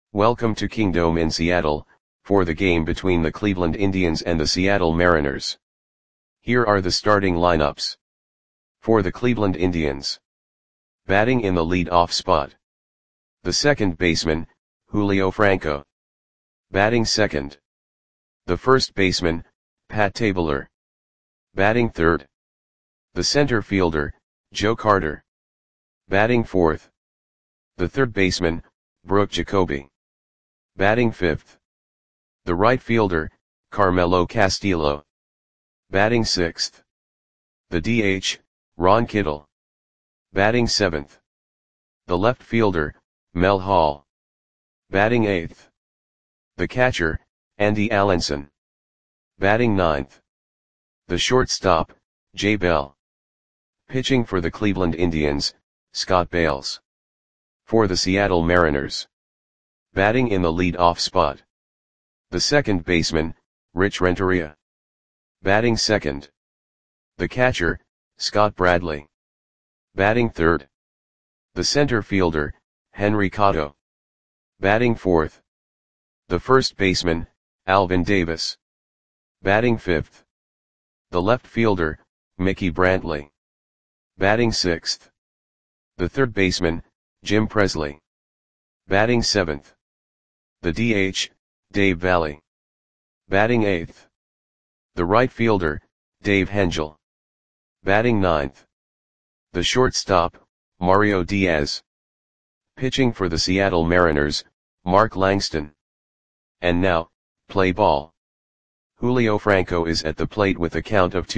Welcome to Kingdome in Seattle, for the game between the Cleveland Indians and the Seattle Mariners. Here are the starting lineups. For the Cleveland Indians. Batting in the lead-off spot. The second baseman, Julio Franco. Batting second. The first baseman, Pat Tabler. Batting third. The center fielder, Joe Carter. Batting fourth. The third baseman, Brooke Jacoby. Batting fifth. The right fielder, Carmelo Castillo. Batting sixth. The DH, Ron Kittle. Batting seventh. The left fielder, Mel Hall. Batting eighth. The catcher, Andy Allenson. Batting ninth. The shortstop, Jay Bell. Pitching for the Cleveland Indians, Scott Bales. For the Seattle Mariners. Batting in the lead-off spot. The second baseman, Rich Renteria. Batting second. The catcher, Scott Bradley. Batting third. The center fielder, Henry Cotto. Batting fourth. The first baseman, Alvin Davis. Batting fifth. The left fielder, Mickey Brantley. Batting sixth. The third baseman, Jim Presley. Batting seventh. The DH, Dave Valle. Batting eighth. The right fielder, Dave Hengel. Batting ninth. The shortstop, Mario Diaz. Pitching for the Seattle Mariners, Mark Langston. And now, play ball. Julio Franco is at the plate with a count of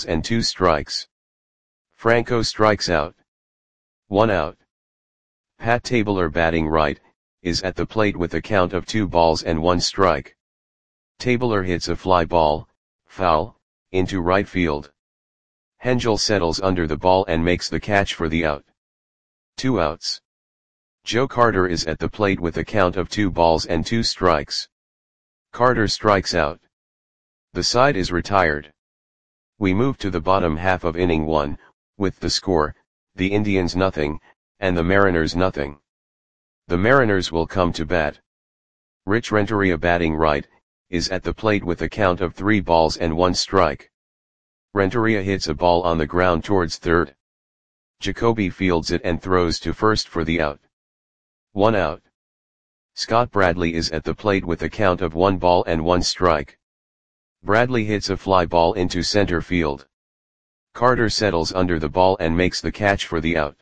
2-2. Franco strikes out. 1 out. Pat Tabler batting right, is at the plate with a count of 2-1. Tabler hits a fly ball, foul, into right field. Hengel settles under the ball and makes the catch for the out. 2 outs. Joe Carter is at the plate with a count of 2-2. Carter strikes out. The side is retired. We move to the bottom half of inning 1, with the score, the Indians nothing, and the Mariners nothing. The Mariners will come to bat. Rich Renteria batting right, is at the plate with a count of 3-1. Renteria hits a ball on the ground towards third. Jacoby fields it and throws to first for the out. 1 out. Scott Bradley is at the plate with a count of 1-1. Bradley hits a fly ball into center field. Carter settles under the ball and makes the catch for the out.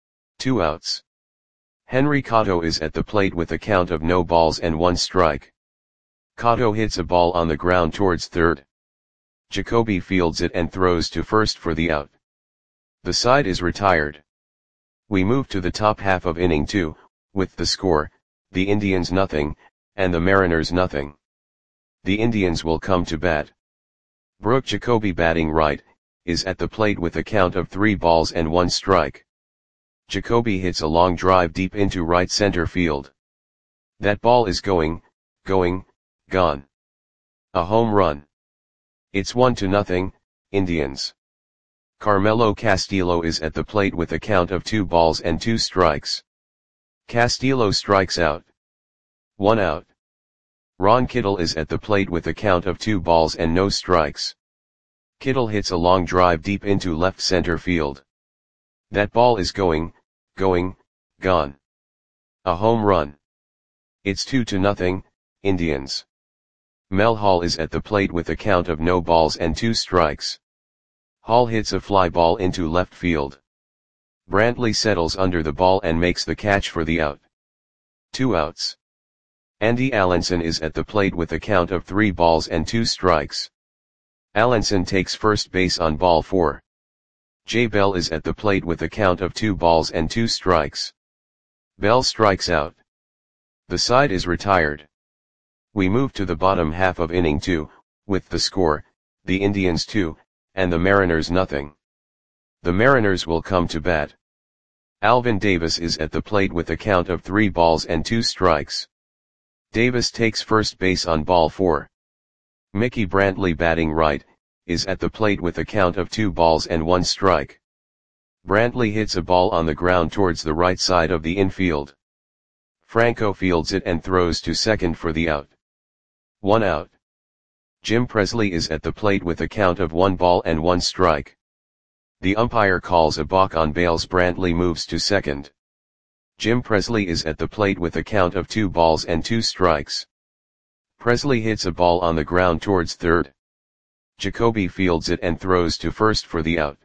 2 outs. Henry Cotto is at the plate with a count of 0-1. Cotto hits a ball on the ground towards third. Jacoby fields it and throws to first for the out. The side is retired. We move to the top half of inning 2, with the score, the Indians nothing, and the Mariners nothing. The Indians will come to bat. Brooke Jacoby batting right, is at the plate with a count of 3-1. Jacoby hits a long drive deep into right center field. That ball is gone. A home run. It's 1-0, Indians. Carmelo Castillo is at the plate with a count of 2-2. Castillo strikes out. 1 out. Ron Kittle is at the plate with a count of 2-0. Kittle hits a long drive deep into left center field. That ball is gone. A home run. It's 2-0, Indians. Mel Hall is at the plate with a count of 0-2. Hall hits a fly ball into left field. Brantley settles under the ball and makes the catch for the out. 2 outs. Andy Allenson is at the plate with a count of 3-2. Allenson takes first base on ball 4. Jay Bell is at the plate with a count of 2-2. Bell strikes out. The side is retired. We move to the bottom half of inning 2, with the score, the Indians 2, and the Mariners nothing. The Mariners will come to bat. Alvin Davis is at the plate with a count of 3-2. Davis takes first base on ball 4. Mickey Brantley batting right, is at the plate with a count of 2-1. Brantley hits a ball on the ground towards the right side of the infield. Franco fields it and throws to second for the out. 1 out. Jim Presley is at the plate with a count of 1 ball and 1 strike. The umpire calls a balk on Bales. Brantley moves to second. Jim Presley is at the plate with a count of 2 balls and 2 strikes. Presley hits a ball on the ground towards third. Jacoby fields it and throws to first for the out.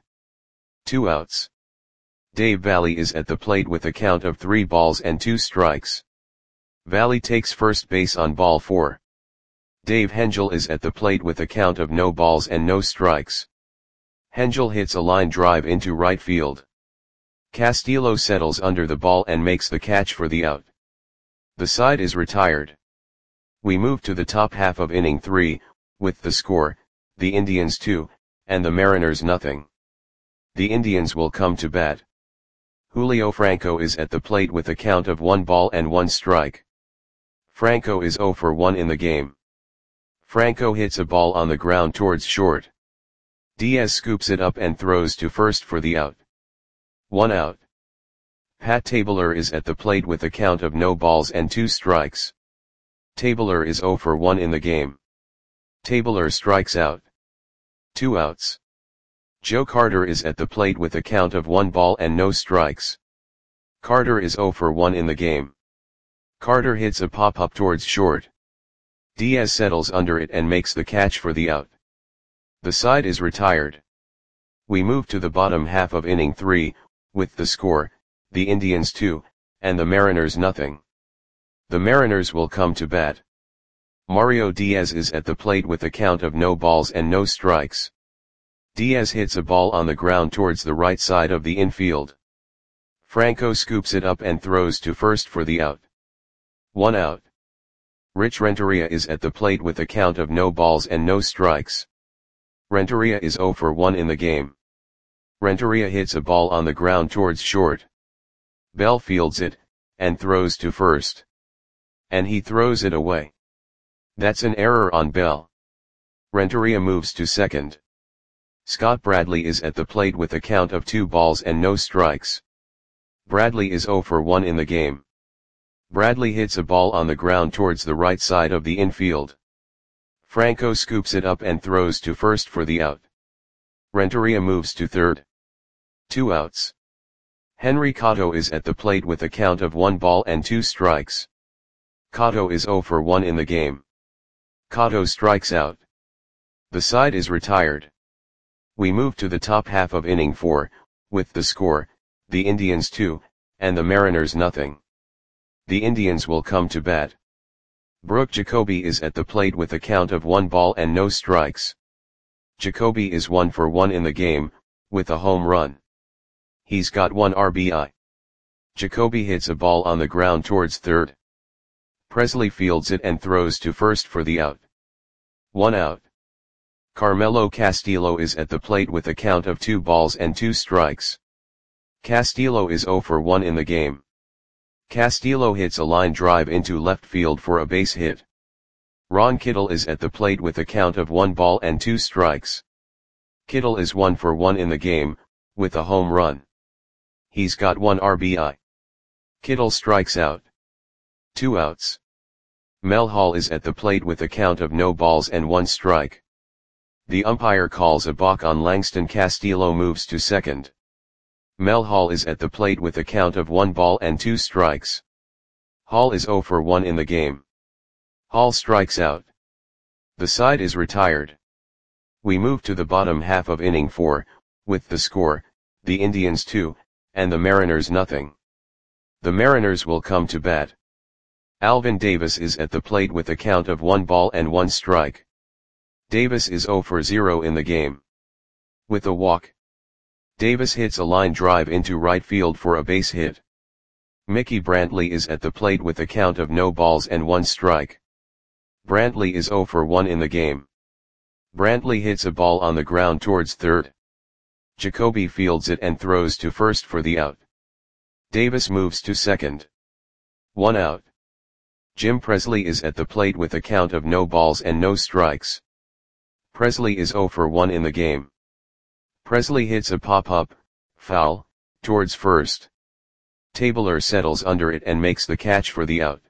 2 outs. Dave Valle is at the plate with a count of 3 balls and 2 strikes. Valle takes first base on ball 4. Dave Hengel is at the plate with a count of no balls and no strikes. Hengel hits a line drive into right field. Castillo settles under the ball and makes the catch for the out. The side is retired. We move to the top half of inning 3, with the score, the Indians 2, and the Mariners nothing. The Indians will come to bat. Julio Franco is at the plate with a count of 1 ball and 1 strike. Franco is 0 for 1 in the game. Franco hits a ball on the ground towards short. Diaz scoops it up and throws to first for the out. 1 out. Pat Tabler is at the plate with a count of no balls and 2 strikes. Tabler is 0 for 1 in the game. Tabler strikes out. 2 outs. Joe Carter is at the plate with a count of 1 ball and no strikes. Carter is 0 for 1 in the game. Carter hits a pop-up towards short. Diaz settles under it and makes the catch for the out. The side is retired. We move to the bottom half of inning 3, with the score, the Indians 2, and the Mariners nothing. The Mariners will come to bat. Mario Diaz is at the plate with a count of no balls and no strikes. Diaz hits a ball on the ground towards the right side of the infield. Franco scoops it up and throws to first for the out. 1 out. Rich Renteria is at the plate with a count of no balls and no strikes. Renteria is 0 for 1 in the game. Renteria hits a ball on the ground towards short. Bell fields it, and throws to first. And he throws it away. That's an error on Bell. Renteria moves to second. Scott Bradley is at the plate with a count of 2 balls and no strikes. Bradley is 0 for 1 in the game. Bradley hits a ball on the ground towards the right side of the infield. Franco scoops it up and throws to first for the out. Renteria moves to third. 2 outs. Henry Cotto is at the plate with a count of 1 ball and 2 strikes. Cotto is 0 for 1 in the game. Cotto strikes out. The side is retired. We move to the top half of inning 4, with the score, the Indians 2, and the Mariners nothing. The Indians will come to bat. Brooke Jacoby is at the plate with a count of 1 ball and no strikes. Jacoby is 1 for 1 in the game, with a home run. He's got 1 RBI. Jacoby hits a ball on the ground towards third. Presley fields it and throws to first for the out. 1 out. Carmelo Castillo is at the plate with a count of 2 balls and 2 strikes. Castillo is 0 for 1 in the game. Castillo hits a line drive into left field for a base hit. Ron Kittle is at the plate with a count of 1 ball and 2 strikes. Kittle is 1 for 1 in the game, with a home run. He's got 1 RBI. Kittle strikes out. 2 outs. Mel Hall is at the plate with a count of no balls and 1 strike. The umpire calls a balk on Langston. Castillo moves to second. Mel Hall is at the plate with a count of 1 ball and 2 strikes. Hall is 0 for 1 in the game. Hall strikes out. The side is retired. We move to the bottom half of inning 4, with the score, the Indians 2, and the Mariners nothing. The Mariners will come to bat. Alvin Davis is at the plate with a count of 1 ball and 1 strike. Davis is 0 for 0 in the game. With a walk. Davis hits a line drive into right field for a base hit. Mickey Brantley is at the plate with a count of no balls and 1 strike. Brantley is 0 for 1 in the game. Brantley hits a ball on the ground towards third. Jacoby fields it and throws to first for the out. Davis moves to second. 1 out. Jim Presley is at the plate with a count of no balls and no strikes. Presley is 0 for 1 in the game. Presley hits a pop-up, foul, towards first. Tabler settles under it and makes the catch for the out.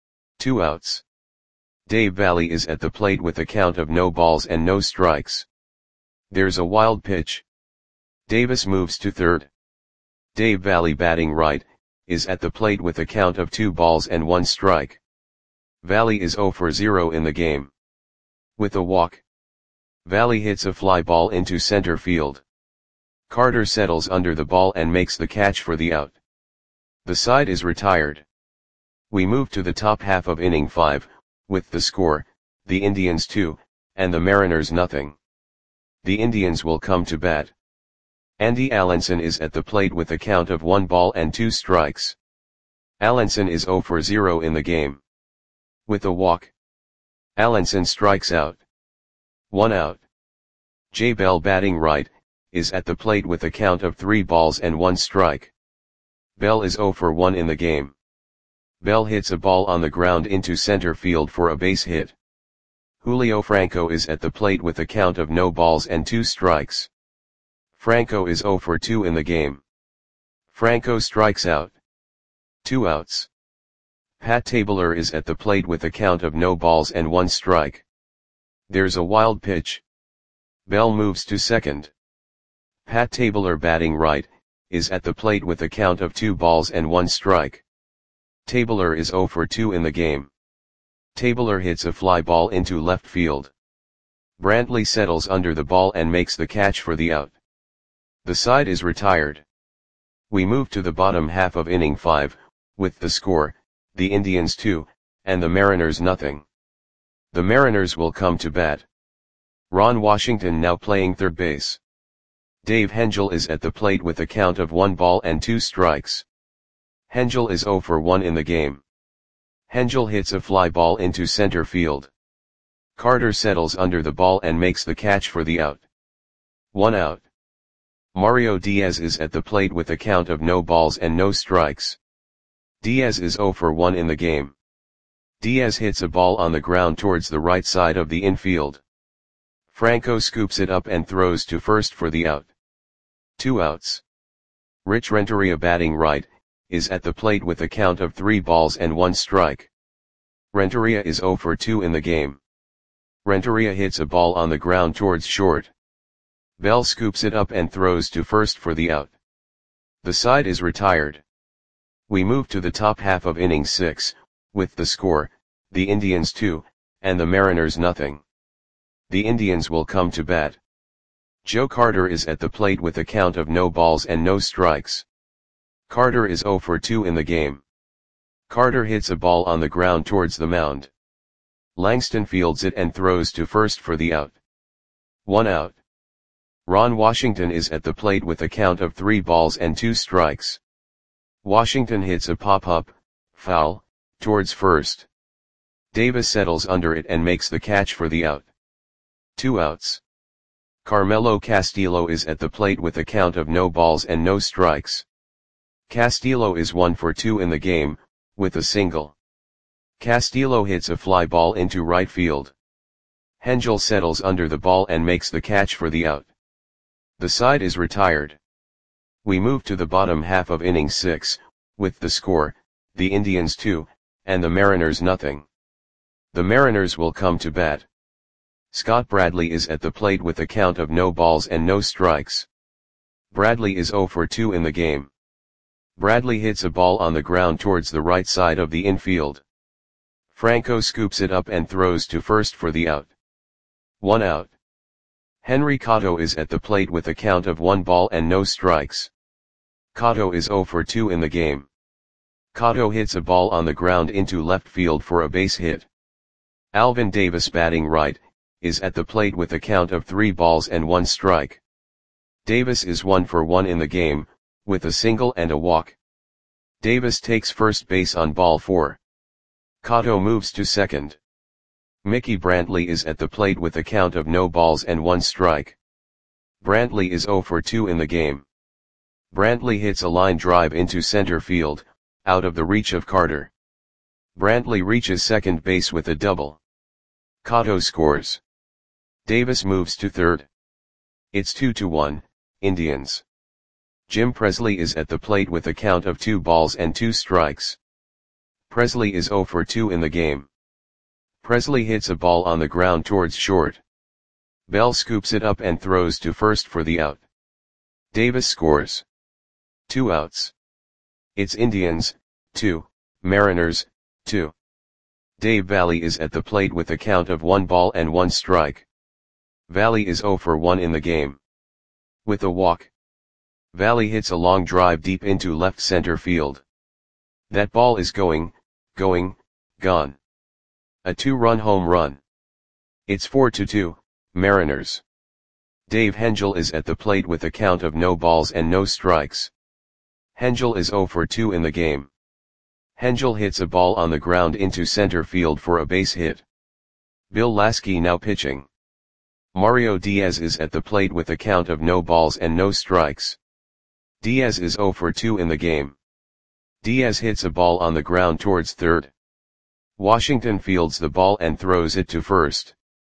2 outs. Dave Valle is at the plate with a count of no balls and no strikes. There's a wild pitch. Davis moves to third. Dave Valle, batting right, is at the plate with a count of 2 balls and 1 strike. Valle is 0 for 0 in the game. With a walk, Valle hits a fly ball into center field. Carter settles under the ball and makes the catch for the out. The side is retired. We move to the top half of inning 5, with the score, the Indians 2, and the Mariners nothing. The Indians will come to bat. Andy Allenson is at the plate with a count of 1 ball and 2 strikes. Allenson is 0 for 0 in the game. With a walk, Allenson strikes out. 1 out. Jay Bell, batting right, is at the plate with a count of 3 balls and 1 strike. Bell is 0 for 1 in the game. Bell hits a ball on the ground into center field for a base hit. Julio Franco is at the plate with a count of no balls and 2 strikes. Franco is 0 for 2 in the game. Franco strikes out. 2 outs. Pat Tabler is at the plate with a count of no balls and 1 strike. There's a wild pitch. Bell moves to second. Pat Tabler, batting right, is at the plate with a count of 2 balls and 1 strike. Tabler is 0 for 2 in the game. Tabler hits a fly ball into left field. Brantley settles under the ball and makes the catch for the out. The side is retired. We move to the bottom half of inning 5, with the score, the Indians 2, and the Mariners nothing. The Mariners will come to bat. Ron Washington now playing third base. Dave Hengel is at the plate with a count of 1 ball and 2 strikes. Hengel is 0 for 1 in the game. Hengel hits a fly ball into center field. Carter settles under the ball and makes the catch for the out. 1 out. Mario Diaz is at the plate with a count of no balls and no strikes. Diaz is 0 for 1 in the game. Diaz hits a ball on the ground towards the right side of the infield. Franco scoops it up and throws to first for the out. 2 outs. Rich Renteria, batting right, is at the plate with a count of 3 balls and 1 strike. Renteria is 0 for 2 in the game. Renteria hits a ball on the ground towards short. Bell scoops it up and throws to first for the out. The side is retired. We move to the top half of inning 6, with the score, the Indians 2, and the Mariners nothing. The Indians will come to bat. Joe Carter is at the plate with a count of no balls and no strikes. Carter is 0 for 2 in the game. Carter hits a ball on the ground towards the mound. Langston fields it and throws to first for the out. 1 out. Ron Washington is at the plate with a count of 3 balls and 2 strikes. Washington hits a pop-up, foul, towards first. Davis settles under it and makes the catch for the out. 2 outs. Carmelo Castillo is at the plate with a count of no balls and no strikes. Castillo is 1 for 2 in the game, with a single. Castillo hits a fly ball into right field. Hengel settles under the ball and makes the catch for the out. The side is retired. We move to the bottom half of inning 6, with the score, the Indians 2, and the Mariners nothing. The Mariners will come to bat. Scott Bradley is at the plate with a count of no balls and no strikes. Bradley is 0 for 2 in the game. Bradley hits a ball on the ground towards the right side of the infield. Franco scoops it up and throws to first for the out. 1 out. Henry Cotto is at the plate with a count of 1 ball and no strikes. Cotto is 0 for 2 in the game. Cotto hits a ball on the ground into left field for a base hit. Alvin Davis, batting right, is at the plate with a count of 3 balls and 1 strike. Davis is 1 for 1 in the game, with a single and a walk. Davis takes first base on ball 4. Cotto moves to second. Mickey Brantley is at the plate with a count of no balls and 1 strike. Brantley is 0 for 2 in the game. Brantley hits a line drive into center field, out of the reach of Carter. Brantley reaches second base with a double. Cotto scores. Davis moves to third. It's 2-1, Indians. Jim Presley is at the plate with a count of 2 balls and 2 strikes. Presley is 0 for 2 in the game. Presley hits a ball on the ground towards short. Bell scoops it up and throws to first for the out. Davis scores. 2 outs. It's Indians, 2, Mariners, 2. Dave Valle is at the plate with a count of 1 ball and 1 strike. Valle is 0 for 1 in the game. With a walk, Valle hits a long drive deep into left center field. That ball is gone. A 2-run home run. It's 4-2, Mariners. Dave Hengel is at the plate with a count of no balls and no strikes. Hengel is 0 for 2 in the game. Hengel hits a ball on the ground into center field for a base hit. Bill Lasky now pitching. Mario Diaz is at the plate with a count of no balls and no strikes. Diaz is 0 for 2 in the game. Diaz hits a ball on the ground towards third. Washington fields the ball and throws it to first.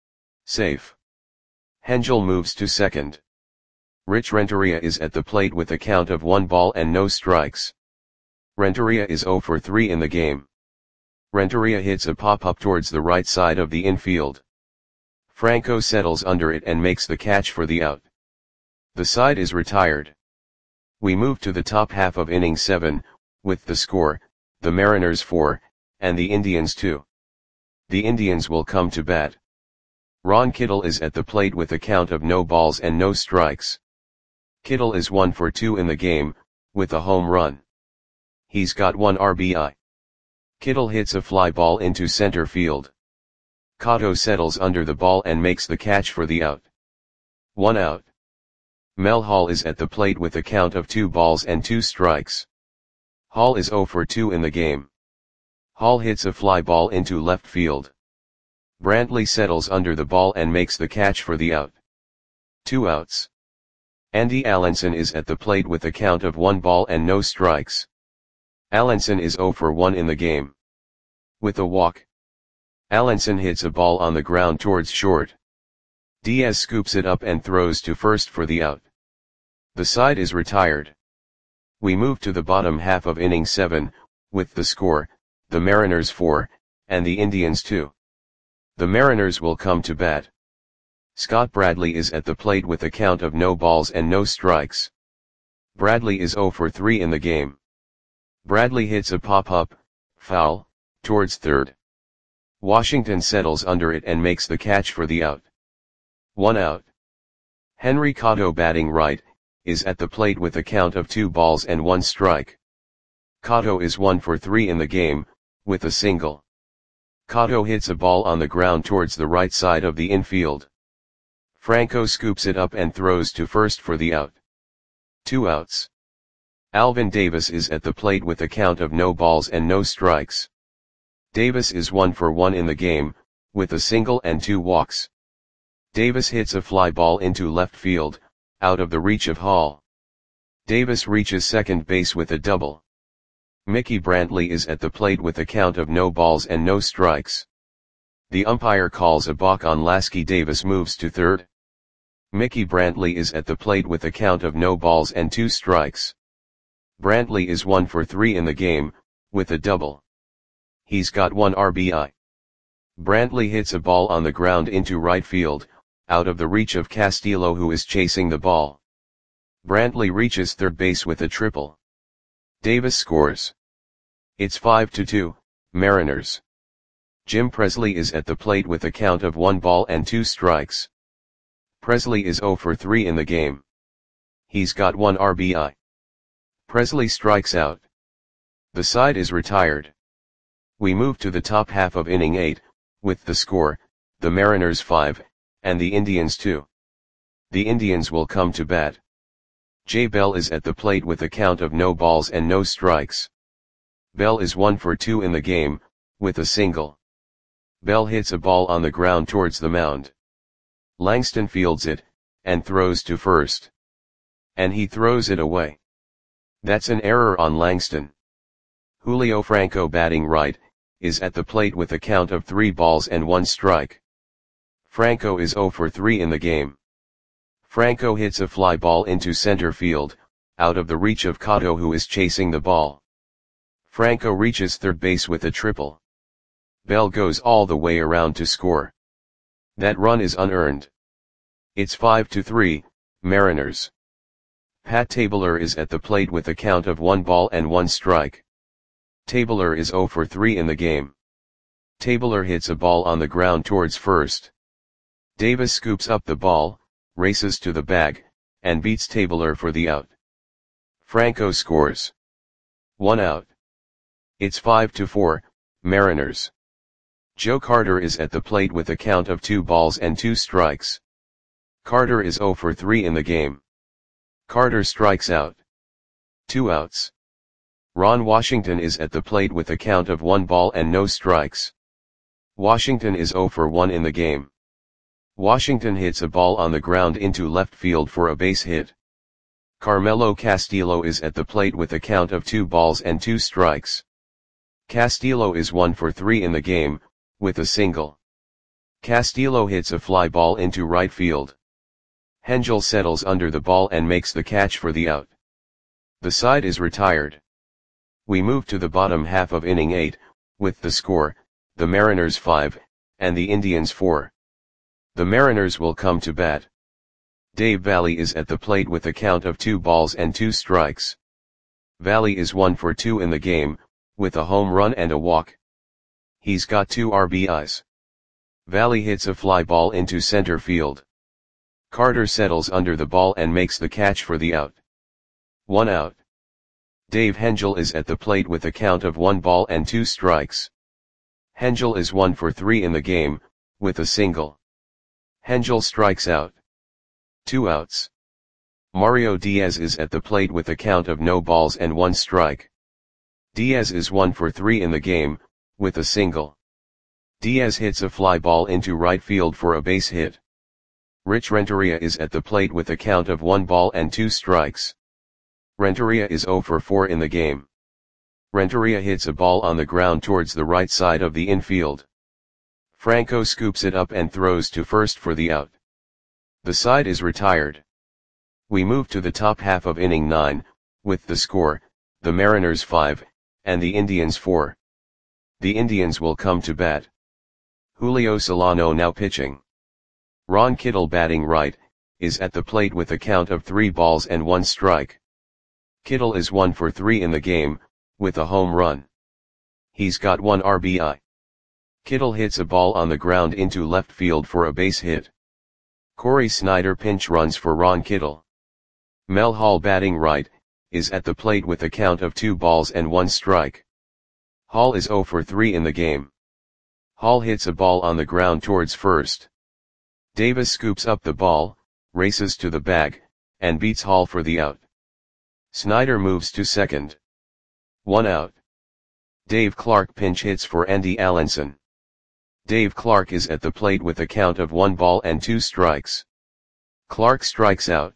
Safe. Hengel moves to second. Rich Renteria is at the plate with a count of 1 ball and no strikes. Renteria is 0 for 3 in the game. Renteria hits a pop-up towards the right side of the infield. Franco settles under it and makes the catch for the out. The side is retired. We move to the top half of inning 7, with the score, the Mariners 4, and the Indians 2. The Indians will come to bat. Ron Kittle is at the plate with a count of no balls and no strikes. Kittle is 1 for 2 in the game, with a home run. He's got 1 RBI. Kittle hits a fly ball into center field. Cotto settles under the ball and makes the catch for the out. 1 out. Mel Hall is at the plate with a count of 2 balls and 2 strikes. Hall is 0 for 2 in the game. Hall hits a fly ball into left field. Brantley settles under the ball and makes the catch for the out. 2 outs. Andy Allenson is at the plate with a count of 1 ball and no strikes. Allenson is 0 for 1 in the game. With a walk, Allenson hits a ball on the ground towards short. Diaz scoops it up and throws to first for the out. The side is retired. We move to the bottom half of inning 7, with the score, the Mariners 4, and the Indians 2. The Mariners will come to bat. Scott Bradley is at the plate with a count of no balls and no strikes. Bradley is 0 for 3 in the game. Bradley hits a pop-up, foul, towards third. Washington settles under it and makes the catch for the out. 1 out. Henry Cotto, batting right, is at the plate with a count of 2 balls and 1 strike. Cotto is 1 for 3 in the game, with a single. Cotto hits a ball on the ground towards the right side of the infield. Franco scoops it up and throws to first for the out. 2 outs. Alvin Davis is at the plate with a count of no balls and no strikes. Davis is 1 for 1 in the game, with a single and 2 walks. Davis hits a fly ball into left field, out of the reach of Hall. Davis reaches second base with a double. Mickey Brantley is at the plate with a count of no balls and no strikes. The umpire calls a balk on Lasky. Davis moves to third. Mickey Brantley is at the plate with a count of no balls and 2 strikes. Brantley is 1 for 3 in the game, with a double. He's got 1 RBI. Brantley hits a ball on the ground into right field, out of the reach of Castillo, who is chasing the ball. Brantley reaches third base with a triple. Davis scores. It's 5-2, Mariners. Jim Presley is at the plate with a count of 1 ball and 2 strikes. Presley is 0 for 3 in the game. He's got 1 RBI. Presley strikes out. The side is retired. We move to the top half of inning 8, with the score, the Mariners 5, and the Indians 2. The Indians will come to bat. Jay Bell is at the plate with a count of no balls and no strikes. Bell is 1 for 2 in the game, with a single. Bell hits a ball on the ground towards the mound. Langston fields it, and throws to first. And he throws it away. That's an error on Langston. Julio Franco, batting right, is at the plate with a count of 3 balls and 1 strike. Franco is 0 for 3 in the game. Franco hits a fly ball into center field, out of the reach of Cotto, who is chasing the ball. Franco reaches third base with a triple. Bell goes all the way around to score. That run is unearned. It's 5-3, Mariners. Pat Tabler is at the plate with a count of 1 ball and 1 strike. Tabler is 0 for 3 in the game. Tabler hits a ball on the ground towards first. Davis scoops up the ball, races to the bag, and beats Tabler for the out. Franco scores. 1 out. It's 5-4, Mariners. Joe Carter is at the plate with a count of 2 balls and 2 strikes. Carter is 0 for 3 in the game. Carter strikes out. 2 outs. Ron Washington is at the plate with a count of 1 ball and no strikes. Washington is 0 for 1 in the game. Washington hits a ball on the ground into left field for a base hit. Carmelo Castillo is at the plate with a count of 2 balls and 2 strikes. Castillo is 1 for 3 in the game, with a single. Castillo hits a fly ball into right field. Hengel settles under the ball and makes the catch for the out. The side is retired. We move to the bottom half of inning 8, with the score, the Mariners 5, and the Indians 4. The Mariners will come to bat. Dave Valle is at the plate with a count of 2 balls and 2 strikes. Valle is 1 for 2 in the game, with a home run and a walk. He's got 2 RBIs. Valle hits a fly ball into center field. Carter settles under the ball and makes the catch for the out. 1 out. Dave Hengel is at the plate with a count of 1 ball and 2 strikes. Hengel is 1 for 3 in the game, with a single. Hengel strikes out. 2 outs. Mario Diaz is at the plate with a count of no balls and 1 strike. Diaz is 1 for 3 in the game, with a single. Diaz hits a fly ball into right field for a base hit. Rich Renteria is at the plate with a count of 1 ball and 2 strikes. Renteria is 0 for 4 in the game. Renteria hits a ball on the ground towards the right side of the infield. Franco scoops it up and throws to first for the out. The side is retired. We move to the top half of inning 9, with the score, the Mariners 5, and the Indians 4. The Indians will come to bat. Julio Solano now pitching. Ron Kittle batting right, is at the plate with a count of 3 balls and 1 strike. Kittle is 1 for 3 in the game, with a home run. He's got 1 RBI. Kittle hits a ball on the ground into left field for a base hit. Corey Snyder pinch runs for Ron Kittle. Mel Hall batting right, is at the plate with a count of 2 balls and 1 strike. Hall is 0 for 3 in the game. Hall hits a ball on the ground towards first. Davis scoops up the ball, races to the bag, and beats Hall for the out. Snyder moves to second. 1 out. Dave Clark pinch hits for Andy Allenson. Dave Clark is at the plate with a count of 1 ball and 2 strikes. Clark strikes out.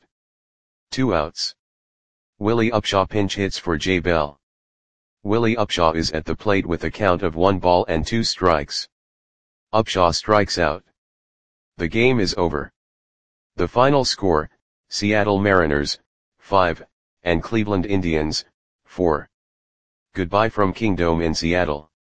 2 outs. Willie Upshaw pinch hits for Jay Bell. Willie Upshaw is at the plate with a count of 1 ball and 2 strikes. Upshaw strikes out. The game is over. The final score, Seattle Mariners, 5, and Cleveland Indians, 4. Goodbye from Kingdome in Seattle.